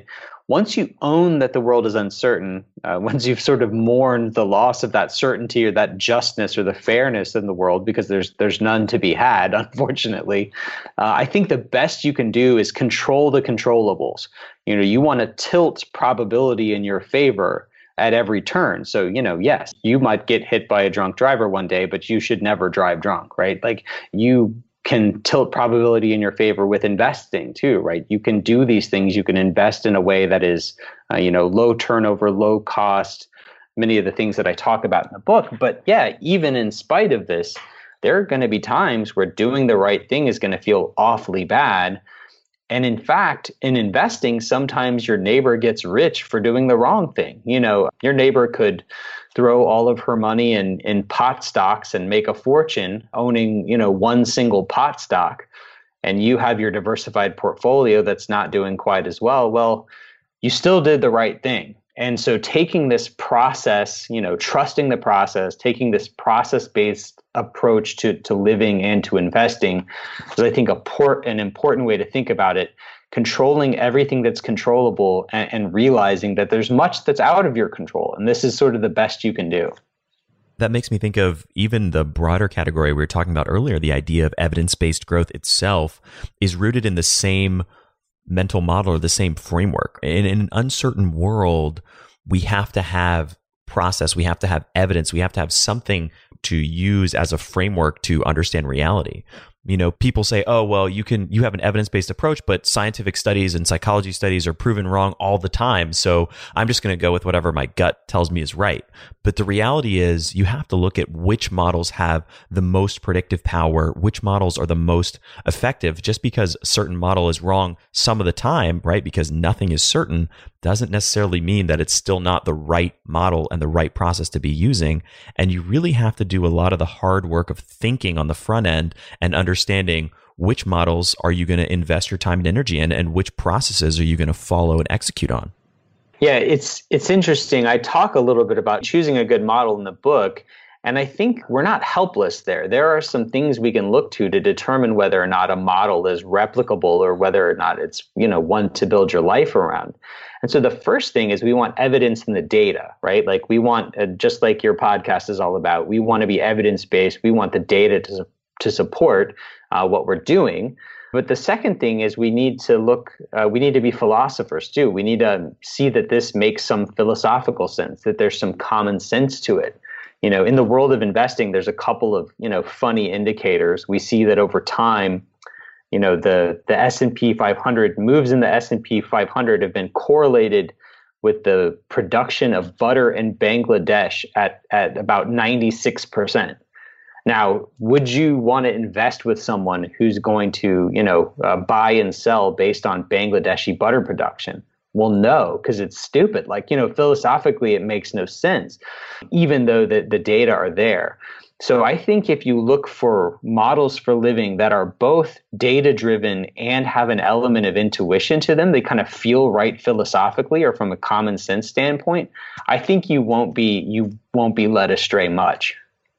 once you own that the world is uncertain, uh, once you've sort of mourned the loss of that certainty or that justness or the fairness in the world, because there's there's none to be had, unfortunately, uh, I think the best you can do is control the controllables. You know, you want to tilt probability in your favor at every turn. So, you know, yes, you might get hit by a drunk driver one day, but you should never drive drunk, right? Like you can tilt probability in your favor with investing too, right? You can do these things. You can invest in a way that is, uh, you know, low turnover, low cost, many of the things that I talk about in the book. But yeah, even in spite of this, there are going to be times where doing the right thing is going to feel awfully bad. And in fact, in investing, sometimes your neighbor gets rich for doing the wrong thing. You know, your neighbor could throw all of her money in, in pot stocks and make a fortune owning, you know, one single pot stock. And you have your diversified portfolio that's not doing quite as well. Well, you still did the right thing. And so taking this process, you know, trusting the process, taking this process-based approach to, to living and to investing is, I think, a port, an important way to think about it, controlling everything that's controllable and, and realizing that there's much that's out of your control. And this is sort of the best you can do. That makes me think of even the broader category we were talking about earlier. The idea of evidence-based growth itself is rooted in the same mental model or the same framework. In, in an uncertain world, we have to have process, we have to have evidence, we have to have something to use as a framework to understand reality. You know, people say, oh, well, you can, you have an evidence-based approach, but scientific studies and psychology studies are proven wrong all the time. So I'm just going to go with whatever my gut tells me is right. But the reality is you have to look at which models have the most predictive power, which models are the most effective. Just because a certain model is wrong some of the time, right? Because nothing is certain doesn't necessarily mean that it's still not the right model and the right process to be using. And you really have to do a lot of the hard work of thinking on the front end and understanding which models are you going to invest your time and energy in and which processes are you going to follow and execute on. Yeah, it's it's interesting. I talk a little bit about choosing a good model in the book, and I think we're not helpless there. There are some things we can look to to determine whether or not a model is replicable or whether or not it's, you know, one to build your life around. And so the first thing is we want evidence in the data, right? Like we want, uh, just like your podcast is all about, we want to be evidence-based. We want the data to, to support uh, what we're doing. But the second thing is we need to look, uh, we need to be philosophers too. We need to see that this makes some philosophical sense, that there's some common sense to it. You know, in the world of investing, there's a couple of, you know, funny indicators. We see that over time, you know, the, the S and P five hundred moves in the S and P five hundred have been correlated with the production of butter in Bangladesh at, at about ninety-six percent. Now, would you want to invest with someone who's going to, you know, uh, buy and sell based on Bangladeshi butter production? Well, no, because it's stupid. Like, you know, philosophically, it makes no sense, even though the, the data are there. So I think if you look for models for living that are both data-driven and have an element of intuition to them, they kind of feel right philosophically or from a common sense standpoint, I think you won't be you won't be led astray much.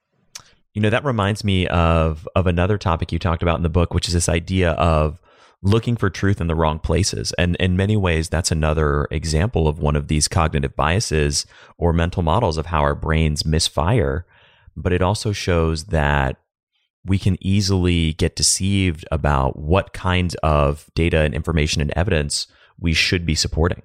You know, that reminds me of of another topic you talked about in the book, which is this idea of looking for truth in the wrong places. And in many ways, that's another example of one of these cognitive biases or mental models of how our brains misfire. But it also shows that we can easily get deceived about what kinds of data and information and evidence we should be supporting.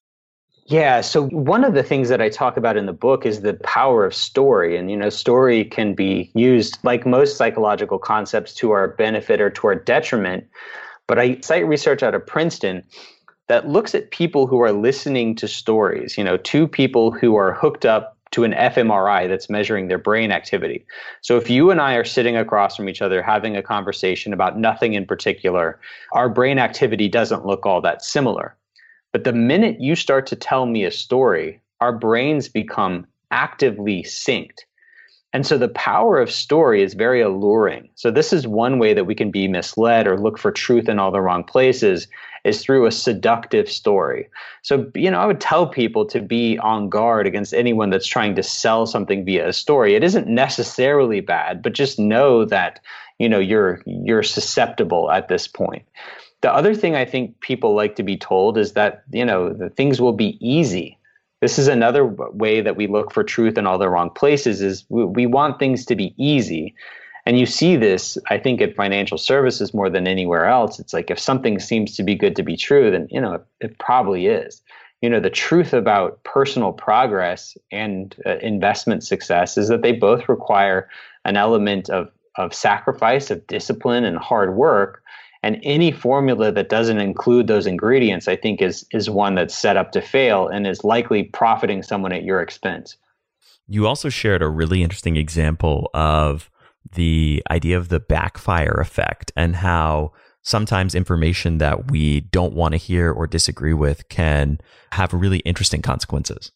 Yeah. So one of the things that I talk about in the book is the power of story. And, you know, story can be used, like most psychological concepts, to our benefit or to our detriment. But I cite research out of Princeton that looks at people who are listening to stories, you know, two people who are hooked up to an f M R I that's measuring their brain activity. So if you and I are sitting across from each other having a conversation about nothing in particular, our brain activity doesn't look all that similar. But the minute you start to tell me a story, our brains become actively synced. And so the power of story is very alluring. So this is one way that we can be misled or look for truth in all the wrong places, is through a seductive story. So, you know, I would tell people to be on guard against anyone that's trying to sell something via a story. It isn't necessarily bad, but just know that, you know, you're you're susceptible at this point. The other thing I think people like to be told is that, you know, the things will be easy. This is another way that we look for truth in all the wrong places, is we, we want things to be easy. And you see this, I think, in financial services more than anywhere else. It's like if something seems to be good to be true, then, you know, it, it probably is. You know, the truth about personal progress and uh, investment success is that they both require an element of, of sacrifice, of discipline and hard work. And any formula that doesn't include those ingredients, I think, is is one that's set up to fail and is likely profiting someone at your expense. You also shared a really interesting example of the idea of the backfire effect and how sometimes information that we don't want to hear or disagree with can have really interesting consequences.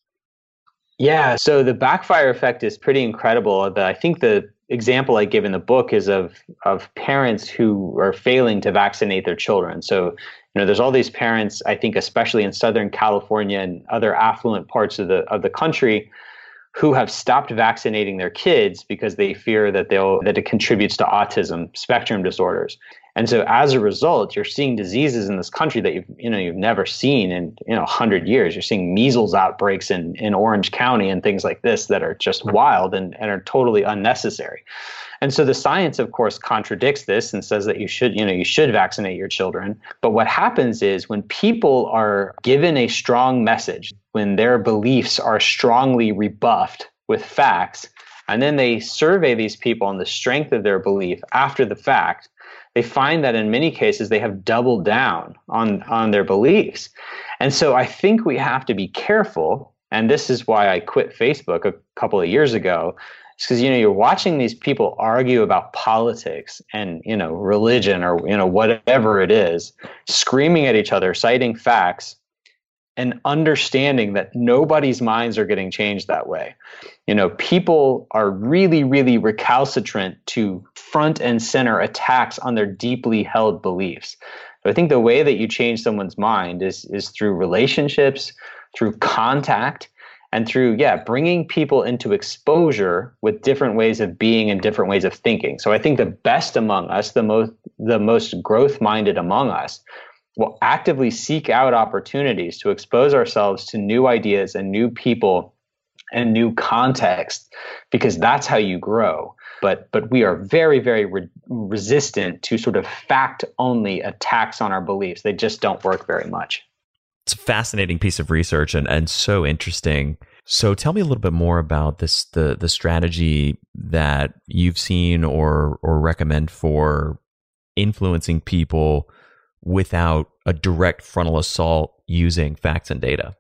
Yeah, so the backfire effect is pretty incredible. The, I think the example I give in the book is of of parents who are failing to vaccinate their children. So, you know, there's all these parents, I think, especially in Southern California and other affluent parts of the of the country, who have stopped vaccinating their kids because they fear that they'll that it contributes to autism spectrum disorders. And so as a result, you're seeing diseases in this country that you've you know you've never seen in you know one hundred years. You're seeing measles outbreaks in, in Orange County and things like this that are just wild and, and are totally unnecessary. And so the science, of course, contradicts this and says that you should, you know, you should vaccinate your children. But what happens is when people are given a strong message, when their beliefs are strongly rebuffed with facts, and then they survey these people on the strength of their belief after the fact, they find that in many cases they have doubled down on, on their beliefs. And so I think we have to be careful. And this is why I quit Facebook a couple of years ago. Because, you know, you're watching these people argue about politics and, you know, religion or, you know, whatever it is, screaming at each other, citing facts, and understanding that nobody's minds are getting changed that way. You know, people are really, really recalcitrant to front and center attacks on their deeply held beliefs. So I think the way that you change someone's mind is is through relationships, through contact, and through, yeah, bringing people into exposure with different ways of being and different ways of thinking. So I think the best among us, the most the most growth-minded among us, will actively seek out opportunities to expose ourselves to new ideas and new people and new context, because that's how you grow. But but we are very, very re- resistant to sort of fact-only attacks on our beliefs. They just don't work very much. It's a fascinating piece of research and, and so interesting. So tell me a little bit more about this, the the strategy that you've seen or or recommend for influencing people without a direct frontal assault using facts and data.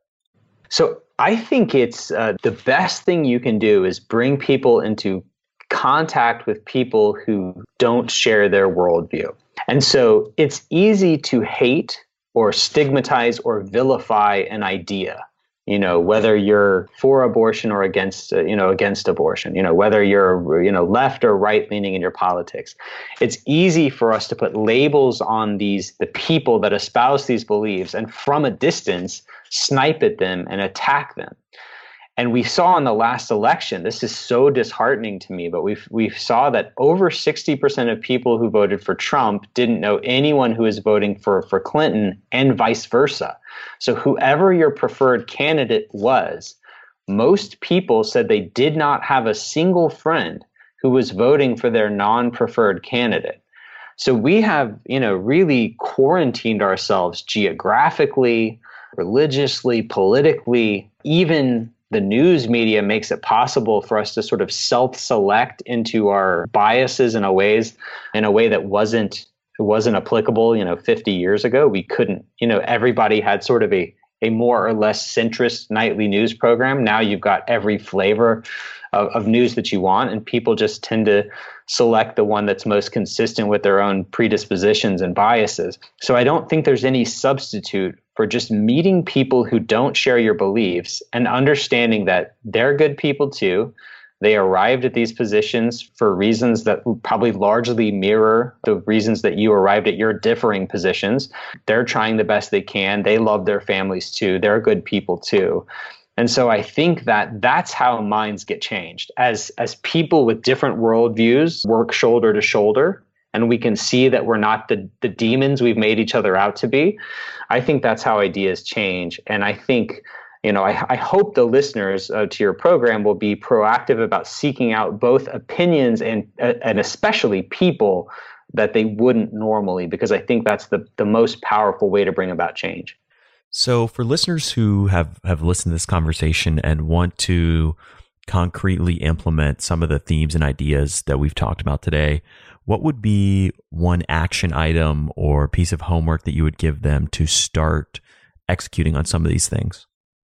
So I think it's uh, the best thing you can do is bring people into contact with people who don't share their worldview. And so it's easy to hate or stigmatize or vilify an idea, you know, whether you're for abortion or against, uh, you know, against abortion, you know, whether you're, you know, left or right leaning in your politics. It's easy for us to put labels on these, the people that espouse these beliefs, and from a distance, snipe at them and attack them. And we saw in the last election, this is so disheartening to me, but we we saw that over sixty percent of people who voted for Trump didn't know anyone who was voting for, for Clinton, and vice versa. So whoever your preferred candidate was, most people said they did not have a single friend who was voting for their non-preferred candidate. So we have, you know, really quarantined ourselves geographically, religiously, politically. Even the news media makes it possible for us to sort of self-select into our biases in a ways, in a way that wasn't it wasn't applicable, you know, fifty years ago. We couldn't, you know, everybody had sort of a a more or less centrist nightly news program. Now you've got every flavor of, of news that you want, and people just tend to select the one that's most consistent with their own predispositions and biases. So I don't think there's any substitute for just meeting people who don't share your beliefs and understanding that they're good people too. They arrived at these positions for reasons that probably largely mirror the reasons that you arrived at your differing positions. They're trying the best they can. They love their families too. They're good people too. And so I think that that's how minds get changed. As, as people with different worldviews work shoulder to shoulder and we can see that we're not the, the demons we've made each other out to be, I think that's how ideas change. And I think, you know, I, I hope the listeners uh, to your program will be proactive about seeking out both opinions and uh, and especially people that they wouldn't normally, because I think that's the, the most powerful way to bring about change. So for listeners who have, have listened to this conversation and want to concretely implement some of the themes and ideas that we've talked about today, what would be one action item or piece of homework that you would give them to start executing on some of these things?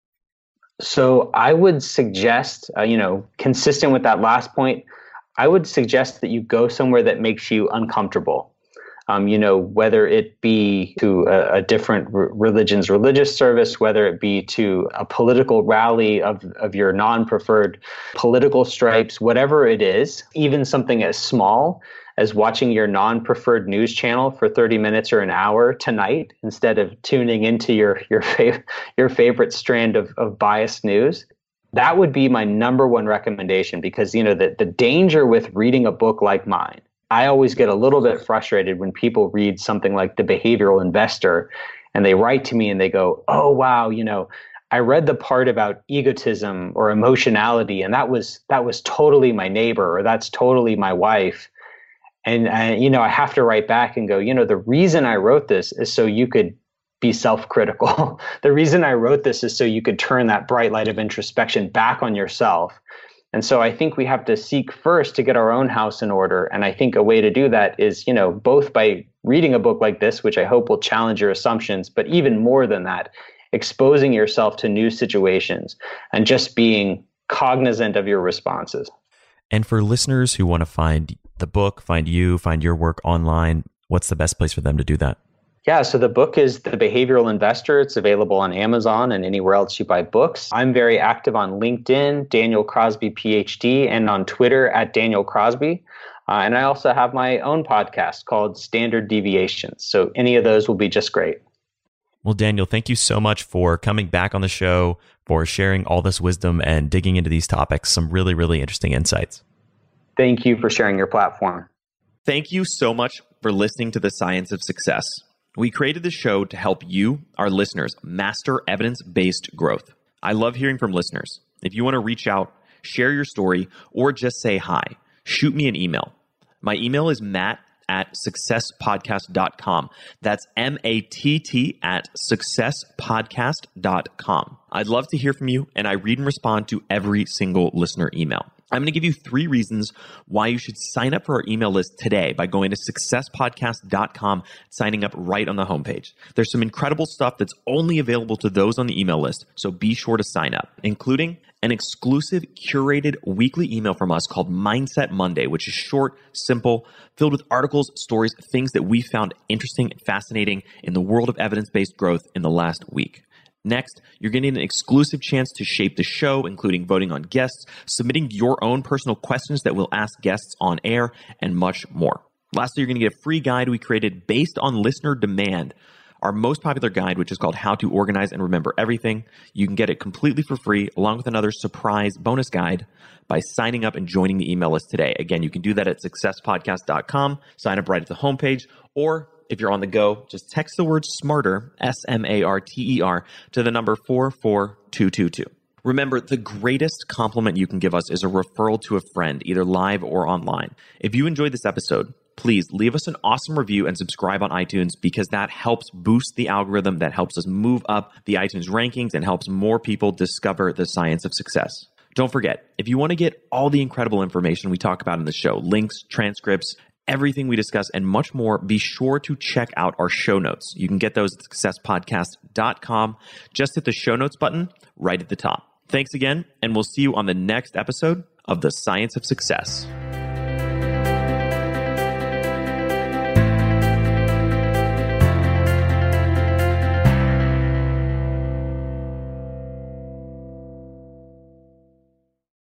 So I would suggest, uh, you know, consistent with that last point, I would suggest that you go somewhere that makes you uncomfortable. Um, you know, whether it be to a, a different r- religion's religious service, whether it be to a political rally of, of your non-preferred political stripes, whatever it is, even something as small as watching your non-preferred news channel for thirty minutes or an hour tonight instead of tuning into your your, fav- your favorite strand of, of biased news. That would be my number one recommendation, because, you know, the, the danger with reading a book like mine, I always get a little bit frustrated when people read something like The Behavioral Investor and they write to me and they go, oh, wow, you know, I read the part about egotism or emotionality, and that was that was totally my neighbor, or that's totally my wife. And, uh, you know, I have to write back and go, you know, the reason I wrote this is so you could be self-critical. The reason I wrote this is so you could turn that bright light of introspection back on yourself. And so I think we have to seek first to get our own house in order. And I think a way to do that is, you know, both by reading a book like this, which I hope will challenge your assumptions, but even more than that, exposing yourself to new situations and just being cognizant of your responses. And for listeners who want to find the book, find you, find your work online, what's the best place for them to do that? Yeah, so the book is The Behavioral Investor. It's available on Amazon and anywhere else you buy books. I'm very active on LinkedIn, Daniel Crosby, P H D, and on Twitter at Daniel Crosby. Uh, and I also have my own podcast called Standard Deviations. So any of those will be just great. Well, Daniel, thank you so much for coming back on the show, for sharing all this wisdom and digging into these topics. Some really, really interesting insights. Thank you for sharing your platform. Thank you so much for listening to The Science of Success. We created the show to help you, our listeners, master evidence-based growth. I love hearing from listeners. If you want to reach out, share your story, or just say hi, shoot me an email. My email is matt at success podcast dot com. That's M A T T at success podcast dot com. I'd love to hear from you, and I read and respond to every single listener email. I'm going to give you three reasons why you should sign up for our email list today by going to success podcast dot com, signing up right on the homepage. There's some incredible stuff that's only available to those on the email list, so be sure to sign up, including an exclusive curated weekly email from us called Mindset Monday, which is short, simple, filled with articles, stories, things that we found interesting and fascinating in the world of evidence-based growth in the last week. Next, you're getting an exclusive chance to shape the show, including voting on guests, submitting your own personal questions that we'll ask guests on air, and much more. Lastly, you're going to get a free guide we created based on listener demand, our most popular guide, which is called How to Organize and Remember Everything. You can get it completely for free, along with another surprise bonus guide by signing up and joining the email list today. Again, you can do that at success podcast dot com, sign up right at the homepage, or if you're on the go, just text the word SMARTER, S M A R T E R, to the number four four two two two. Remember, the greatest compliment you can give us is a referral to a friend, either live or online. If you enjoyed this episode, please leave us an awesome review and subscribe on iTunes, because that helps boost the algorithm, that helps us move up the iTunes rankings and helps more people discover the science of success. Don't forget, if you want to get all the incredible information we talk about in the show, links, transcripts, everything we discuss, and much more, be sure to check out our show notes. You can get those at success podcast dot com. Just hit the show notes button right at the top. Thanks again, and we'll see you on the next episode of The Science of Success.